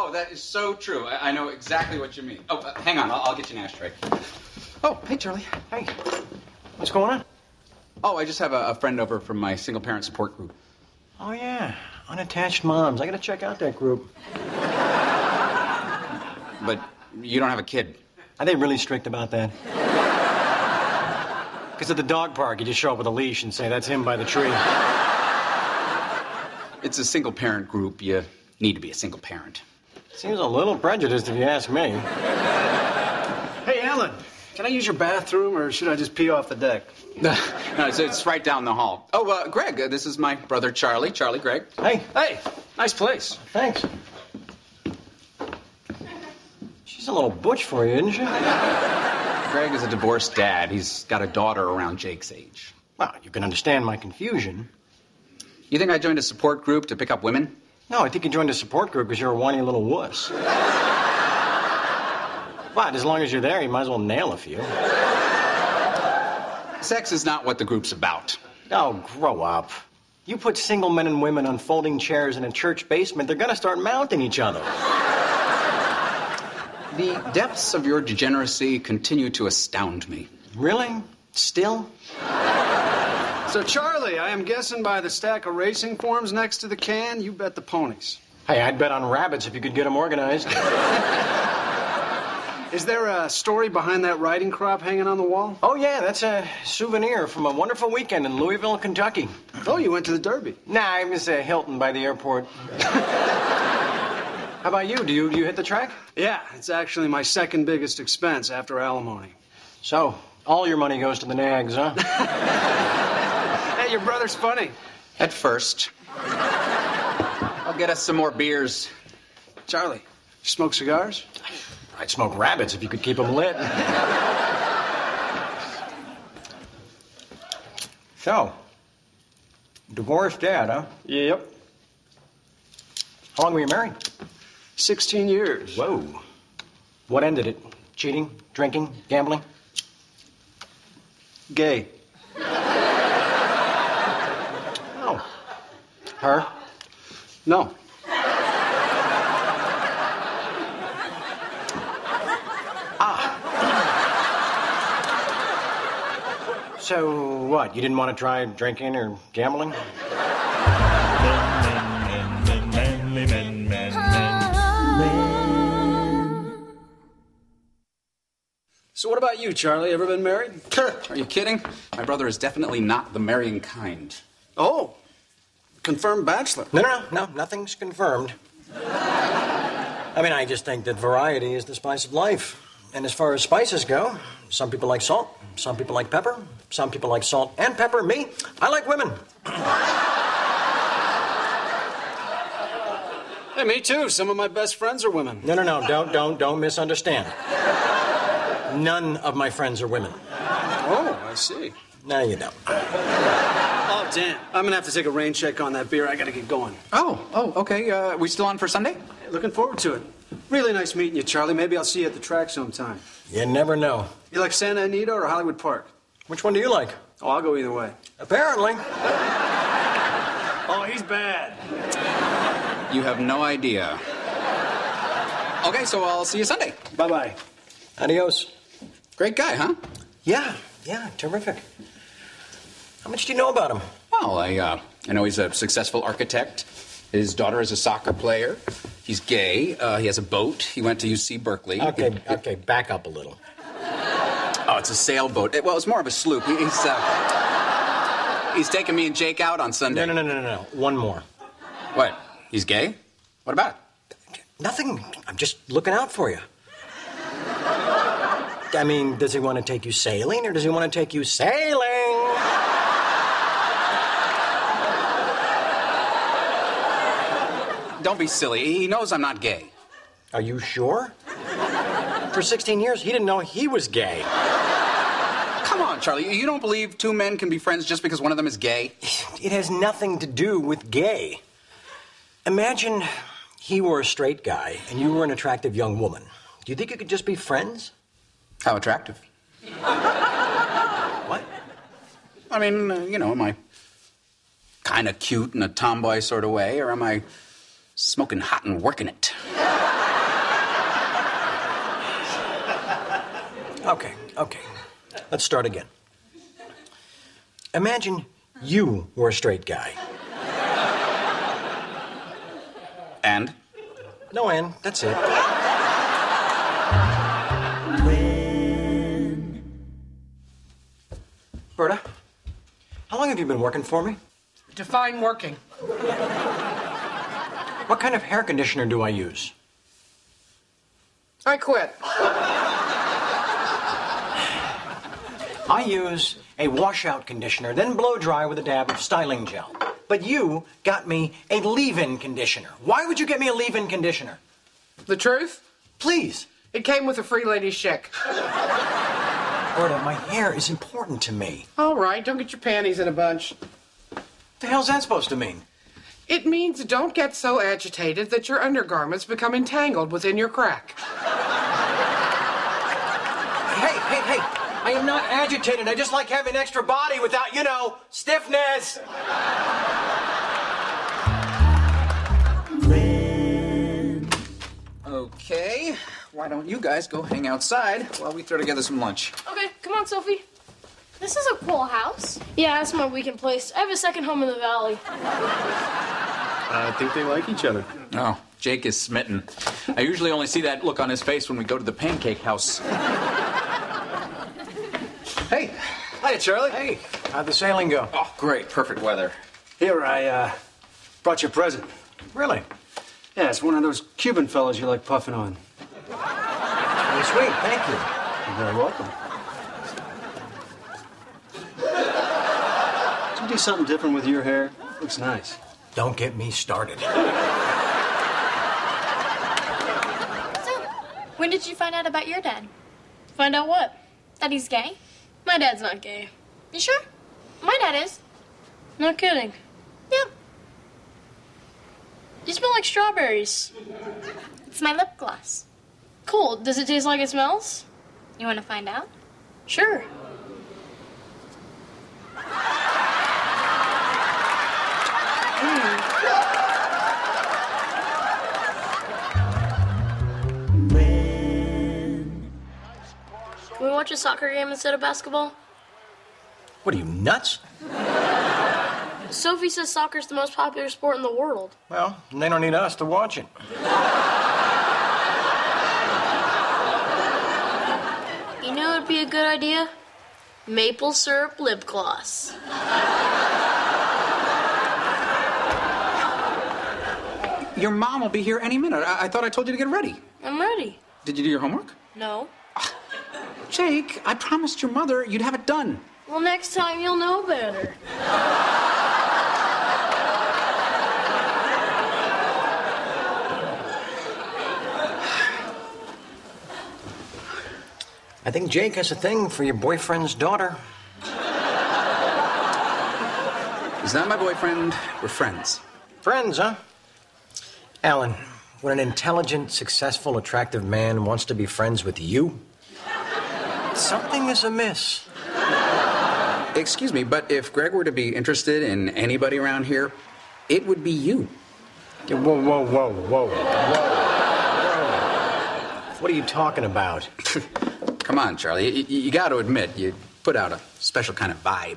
Oh, that is so true. I know exactly what you mean. Oh, hang on. I'll get you an ashtray. Oh, hey, Charlie. Hey. What's going on? Oh, I just have a friend over from my single-parent support group. Oh, yeah. Unattached moms. I gotta check out that group. But you don't have a kid. Are they really strict about that? Because at the dog park, you just show up with a leash and say, that's him by the tree. It's a single-parent group. You need to be a single parent. Seems a little prejudiced if you ask me. Hey, Alan, can I use your bathroom or should I just pee off the deck? No, it's right down the hall. Oh, Greg, this is my brother Charlie. Charlie, Greg. Hey, Nice place. thanks. She's a little butch for you, isn't she? Greg is a divorced dad. He's got a daughter around Jake's age. Well, you can understand my confusion. You think I joined a support group to pick up women? No, I think you joined a support group because you're a whiny little wuss. But as long as you're there, you might as well nail a few. Sex is not what the group's about. Oh, grow up. You put single men and women on folding chairs in a church basement, they're gonna start mounting each other. The depths of your degeneracy continue to astound me. Really? Still? So, Charlie, I am guessing by the stack of racing forms next to the can, you bet the ponies. Hey, I'd bet on rabbits if you could get them organized. Is there a story behind that riding crop hanging on the wall? Oh, yeah, that's a souvenir from a wonderful weekend in Louisville, Kentucky. Oh, you went to the Derby. Nah, I was Hilton by the airport. How about you? Do you hit the track? Yeah, it's actually my second biggest expense after alimony. So, all your money goes to the nags, huh? Hey, your brother's funny. At first. I'll get us some more beers. Charlie, you smoke cigars? I'd smoke rabbits if you could keep them lit. So, divorced dad, huh? Yep. How long were you married? 16 years. Whoa. What ended it? Cheating? Drinking? Gambling? Gay. Oh. Her? No. So what? You didn't want to try drinking or gambling? So what about you, Charlie? Ever been married? Are you kidding? My brother is definitely not the marrying kind. Oh, confirmed bachelor. No, nothing's confirmed. I mean, I just think that variety is the spice of life. And as far as spices go, some people like salt, some people like pepper, some people like salt and pepper. Me, I like women. Hey, me too. Some of my best friends are women. No, don't misunderstand. None of my friends are women. Oh, I see. No, you don't. Oh, damn. I'm gonna have to take a rain check on that beer. I gotta get going. Oh, okay. We still on for Sunday? Looking forward to it. Really nice meeting you, Charlie. Maybe I'll see you at the track sometime. You never know. You like Santa Anita or Hollywood Park? Which one do you like? Oh, I'll go either way. Apparently. Oh, he's bad. You have no idea. Okay, so I'll see you Sunday. Bye-bye. Adios. Great guy, huh? Yeah, terrific. How much do you know about him? Well, I know he's a successful architect. His daughter is a soccer player. He's gay. He has a boat. He went to UC Berkeley. Okay, back up a little. Oh, it's a sailboat. Well, it's more of a sloop. He's taking me and Jake out on Sunday. No. One more. What? He's gay? What about it? Nothing. I'm just looking out for you. I mean, does he want to take you sailing or does he want to take you sailing? Don't be silly. He knows I'm not gay. Are you sure? For 16 years, he didn't know he was gay. Come on, Charlie. You don't believe two men can be friends just because one of them is gay? It has nothing to do with gay. Imagine he were a straight guy and you were an attractive young woman. Do you think you could just be friends? How attractive. What? I mean, am I kind of cute in a tomboy sort of way, or am I smoking hot and working it? Okay. Let's start again. Imagine you were a straight guy. And? No, Ann, that's it. Berta, how long have you been working for me? Define working. What kind of hair conditioner do I use? I quit. I use a washout conditioner, then blow dry with a dab of styling gel. But you got me a leave-in conditioner. Why would you get me a leave-in conditioner? The truth? Please. It came with a free lady's check. Berta, my hair is important to me. All right, don't get your panties in a bunch. What the hell's that supposed to mean? It means don't get so agitated that your undergarments become entangled within your crack. Hey. I am not agitated. I just like having extra body without, stiffness. Okay, why don't you guys go hang outside while we throw together some lunch? Okay, come on, Sophie. This is a cool house. Yeah, that's my weekend place. I have a second home in the valley. I think they like each other. Oh, Jake is smitten. I usually only see that look on his face when we go to the pancake house. Hey. Hiya, Charlie. Hey, how'd the sailing go? Oh, great. Perfect weather. Here, I brought you a present. Really? Yeah, it's one of those Cuban fellas you like puffing on. Really sweet, thank you. You're very welcome. Did you do something different with your hair? Looks nice. Don't get me started. So, when did you find out about your dad? Find out what? That he's gay? My dad's not gay. You sure? My dad is. No kidding. Yep. You smell like strawberries. It's my lip gloss. Cool. Does it taste like it smells? You want to find out? Sure. Can we watch a soccer game instead of basketball? What are you, nuts? Sophie says soccer's the most popular sport in the world. Well, they don't need us to watch it. You know what would be a good idea? Maple syrup lip gloss. Your mom will be here any minute. I thought I told you to get ready. I'm ready. Did you do your homework? No. Jake, I promised your mother you'd have it done. Well, next time you'll know better. I think Jake has a thing for your boyfriend's daughter. He's not my boyfriend. We're friends. Friends, huh? Alan, when an intelligent, successful, attractive man wants to be friends with you, something is amiss. Excuse me, but if Greg were to be interested in anybody around here, it would be you. Whoa. What are you talking about? Come on, Charlie. You got to admit, you put out a special kind of vibe.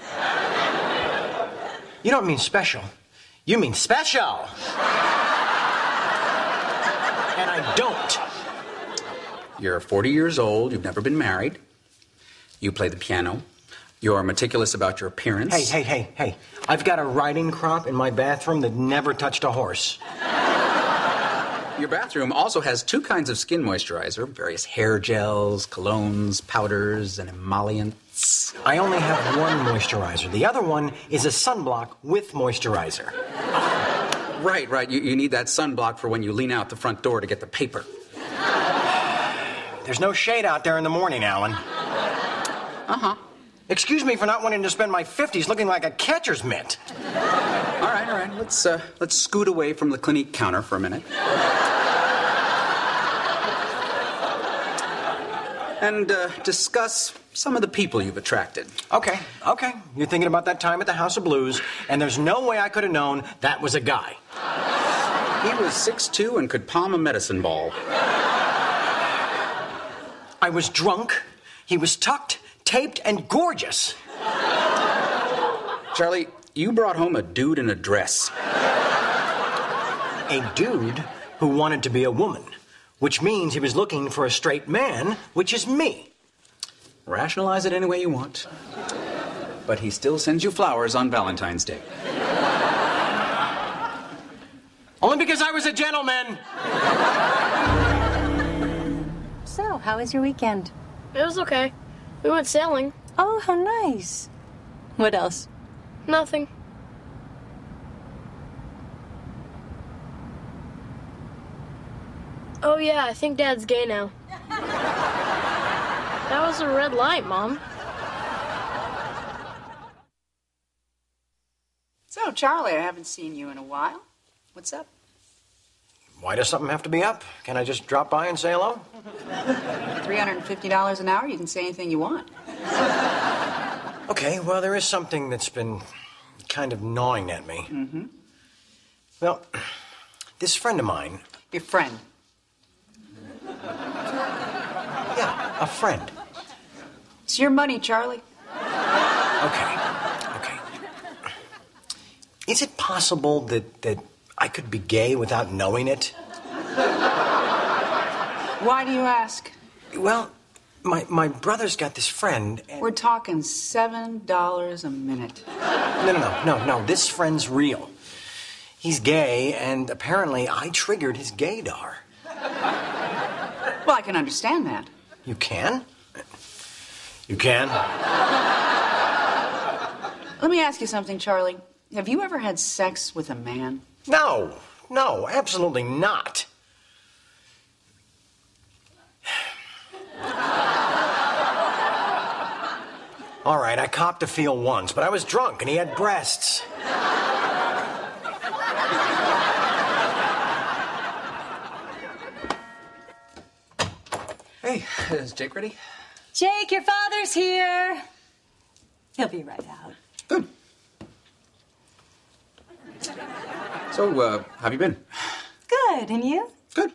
You don't mean special. You mean special. And I don't. You're 40 years old. You've never been married. You play the piano. You're meticulous about your appearance. Hey. I've got a riding crop in my bathroom that never touched a horse. Your bathroom also has two kinds of skin moisturizer, various hair gels, colognes, powders, and emollients. I only have one moisturizer. The other one is a sunblock with moisturizer. Right. You need that sunblock for when you lean out the front door to get the paper. There's no shade out there in the morning, Alan. Uh-huh. Excuse me for not wanting to spend my 50s looking like a catcher's mitt. All right. Let's scoot away from the Clinique counter for a minute. And discuss some of the people you've attracted. Okay. You're thinking about that time at the House of Blues, and there's no way I could have known that was a guy. He was 6'2" and could palm a medicine ball. I was drunk. He was tucked, taped, and gorgeous. Charlie, you brought home a dude in a dress. A dude who wanted to be a woman, which means he was looking for a straight man, which is me. Rationalize it any way you want. But he still sends you flowers on Valentine's Day. Only because I was a gentleman. So, how was your weekend? It was okay. We went sailing. Oh, how nice. What else? Nothing. Oh, yeah, I think Dad's gay now. That was a red light, Mom. So, Charlie, I haven't seen you in a while. What's up? Why does something have to be up? Can I just drop by and say hello? $350 an hour, you can say anything you want. Okay, well, there is something that's been kind of gnawing at me. Mm-hmm. Well, this friend of mine... Your friend. Yeah, a friend. It's your money, Charlie. Okay. Is it possible that I could be gay without knowing it? Why do you ask? Well, my brother's got this friend... And... We're talking $7 a minute. No. This friend's real. He's gay, and apparently I triggered his gaydar. Well, I can understand that. You can? You can? Let me ask you something, Charlie. Have you ever had sex with a man? No, absolutely not. All right, I copped a feel once, but I was drunk and he had breasts. Hey, is Jake ready? Jake, your father's here. He'll be right out. Good. So, how have you been? Good, and you? Good.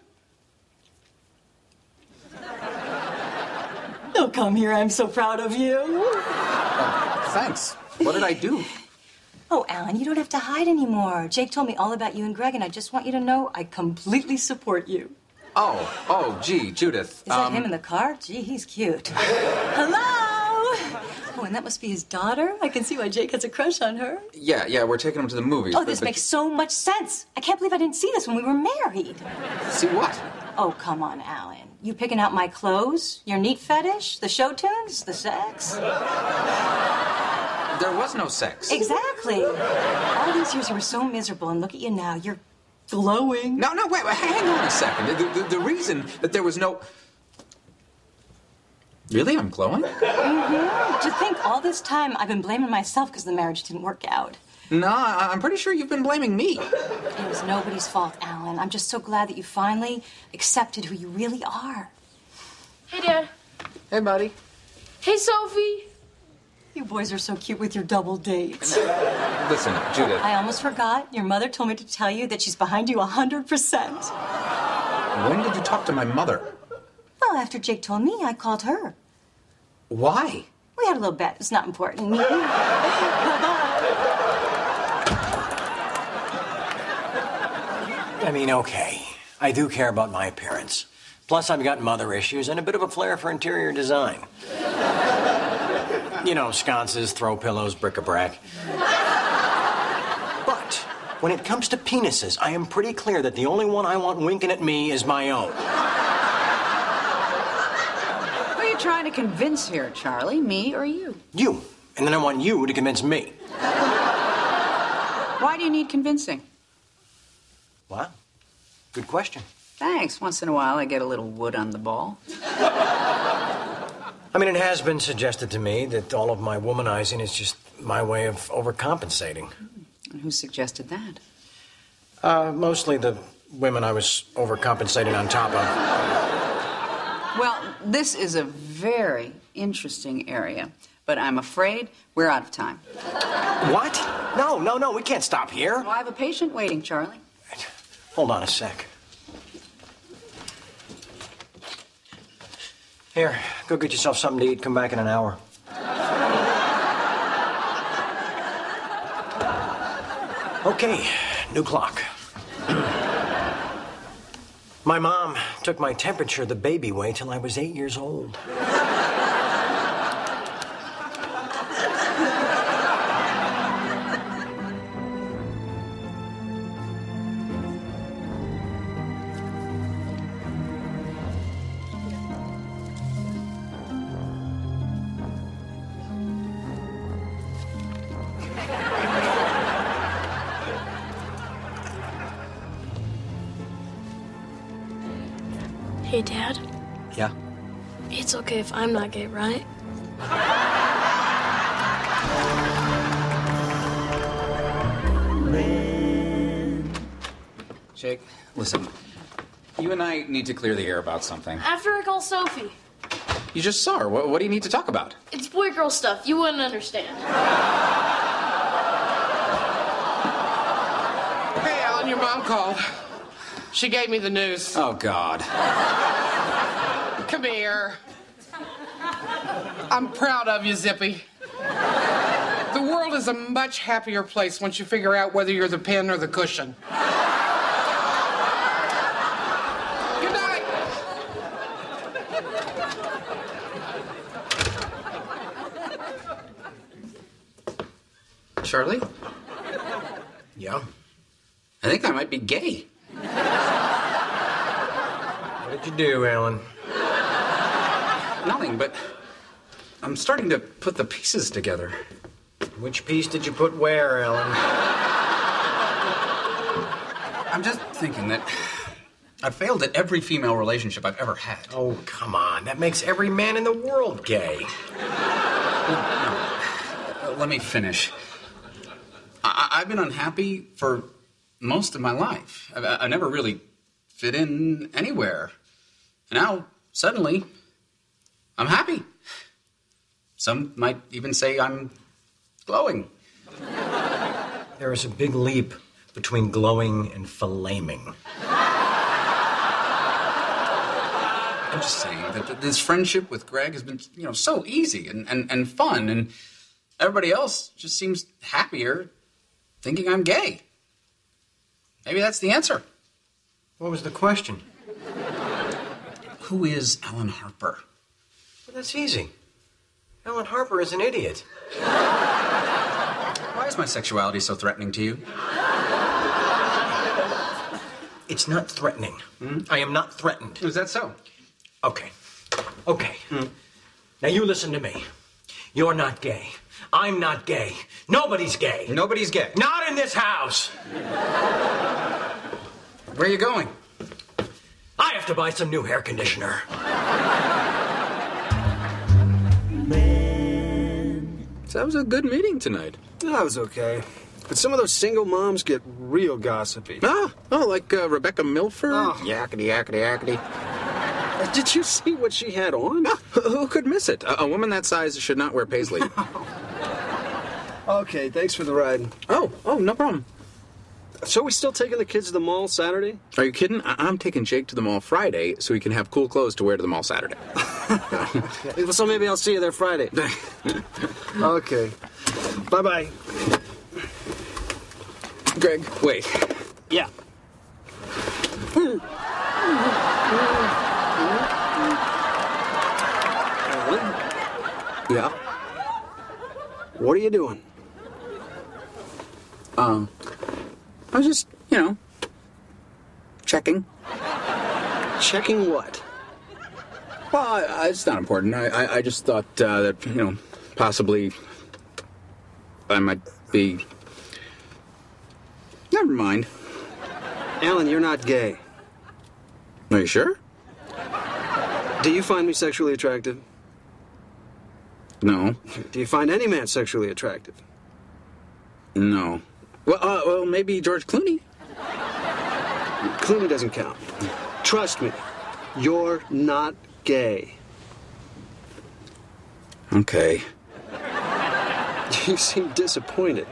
Oh, come here, I'm so proud of you. Thanks. What did I do? Oh, Alan, you don't have to hide anymore. Jake told me all about you and Greg, and I just want you to know I completely support you. Oh, gee, Judith. Is that him in the car? Gee, he's cute. Hello! Oh, and that must be his daughter? I can see why Jake has a crush on her. Yeah, we're taking him to the movies. Oh, this makes so much sense. I can't believe I didn't see this when we were married. See what? Oh, come on, Alan. You picking out my clothes? Your neat fetish? The show tunes? The sex? There was no sex. Exactly. All these years you were so miserable, and look at you now. You're glowing. No, wait, hang on a second. The reason that there was no... Really? I'm glowing? Mm-hmm. To think all this time I've been blaming myself because the marriage didn't work out. No, I'm pretty sure you've been blaming me. It was nobody's fault, Alan. I'm just so glad that you finally accepted who you really are. Hey, Dad. Hey, buddy. Hey, Sophie. You boys are so cute with your double dates. Listen, Judith. I almost forgot. Your mother told me to tell you that she's behind you 100%. When did you talk to my mother? Well, after Jake told me, I called her. Why? We had a little bet. It's not important. Bye-bye. I mean, okay. I do care about my appearance. Plus, I've got mother issues and a bit of a flair for interior design. You know, sconces, throw pillows, bric-a-brac. But when it comes to penises, I am pretty clear that the only one I want winking at me is my own. Who are you trying to convince here, Charlie? Me or you? You. And then I want you to convince me. Why do you need convincing? What? Good question. Thanks. Once in a while, I get a little wood on the ball. I mean, it has been suggested to me that all of my womanizing is just my way of overcompensating. And who suggested that? Mostly the women I was overcompensating on top of. Well, this is a very interesting area, but I'm afraid we're out of time. What? No, we can't stop here. Well, I have a patient waiting, Charlie. Hold on a sec. Here, go get yourself something to eat. Come back in an hour. Okay, new clock. My mom took my temperature the baby way till I was 8 years old. Hey, Dad. Yeah? It's okay if I'm not gay, right? Jake, listen. You and I need to clear the air about something. After I call Sophie. You just saw her. What do you need to talk about? It's boy-girl stuff. You wouldn't understand. Hey, Alan, your mom called. She gave me the news. Oh, God. Come here. I'm proud of you, Zippy. The world is a much happier place once you figure out whether you're the pin or the cushion. Good night. Charlie? Yeah? I think I might be gay. What did you do, Alan? Nothing, but I'm starting to put the pieces together. Which piece did you put where, Alan? I'm just thinking that I've failed at every female relationship I've ever had. Oh, come on. That makes every man in the world gay. Let me finish. I've been unhappy for most of my life. I never really fit in anywhere. And now, suddenly, I'm happy. Some might even say I'm glowing. There is a big leap between glowing and flaming. I'm just saying that this friendship with Greg has been, so easy and fun, and everybody else just seems happier thinking I'm gay. Maybe that's the answer. What was the question? Who is Alan Harper? Well, that's easy. Alan Harper is an idiot. Why is my sexuality so threatening to you? It's not threatening. I am not threatened. Is that so? Okay. Now you listen to me. You're not gay. I'm not gay. Nobody's gay. Nobody's gay. Not in this house. Where are you going? I have to buy some new hair conditioner. So that was a good meeting tonight. That was okay. But some of those single moms get real gossipy. Like Rebecca Milford? Oh. Yakety, yakety, yakety. Did you see what she had on? Who could miss it? A woman that size should not wear paisley. Okay, thanks for the ride. Oh, no problem. So we still taking the kids to the mall Saturday? Are you kidding? I'm taking Jake to the mall Friday so he can have cool clothes to wear to the mall Saturday. So maybe I'll see you there Friday. Okay. Bye-bye. Greg, wait. Yeah. Alan? Yeah? What are you doing? I was just, checking. Checking what? Well, it's not important. I just thought that, possibly I might be... Never mind. Alan, you're not gay. Are you sure? Do you find me sexually attractive? No. Do you find any man sexually attractive? No. Well, maybe George Clooney. Clooney doesn't count. Trust me, you're not gay. Okay. You seem disappointed.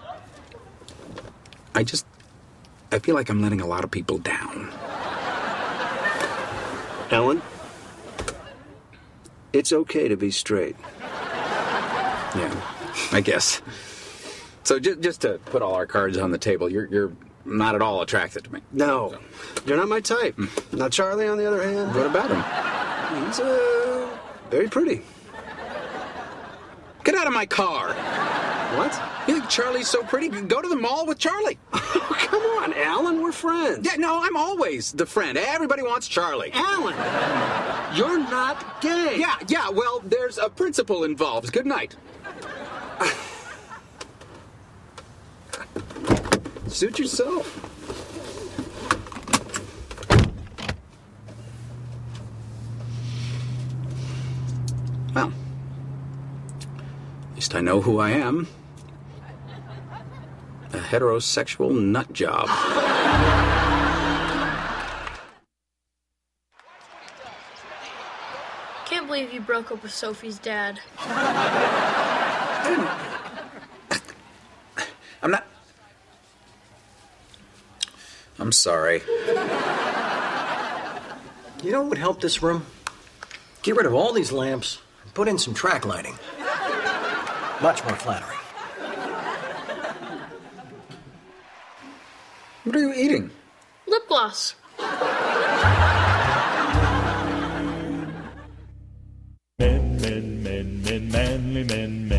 I feel like I'm letting a lot of people down. Ellen? It's okay to be straight. Yeah, I guess. So just to put all our cards on the table, you're not at all attracted to me. No, you're not my type. Now, Charlie, on the other hand... What about him? He's, very pretty. Get out of my car. What? You think Charlie's so pretty? Go to the mall with Charlie. Oh, come on, Alan, we're friends. Yeah, no, I'm always the friend. Everybody wants Charlie. Alan, you're not gay. Yeah, well, there's a principle involved. Good night. Suit yourself. Well, at least I know who I am. A heterosexual nut job. Can't believe you broke up with Sophie's dad. I'm sorry. You know what would help this room? Get rid of all these lamps and put in some track lighting. Much more flattering. What are you eating? Lip gloss. Men, manly men.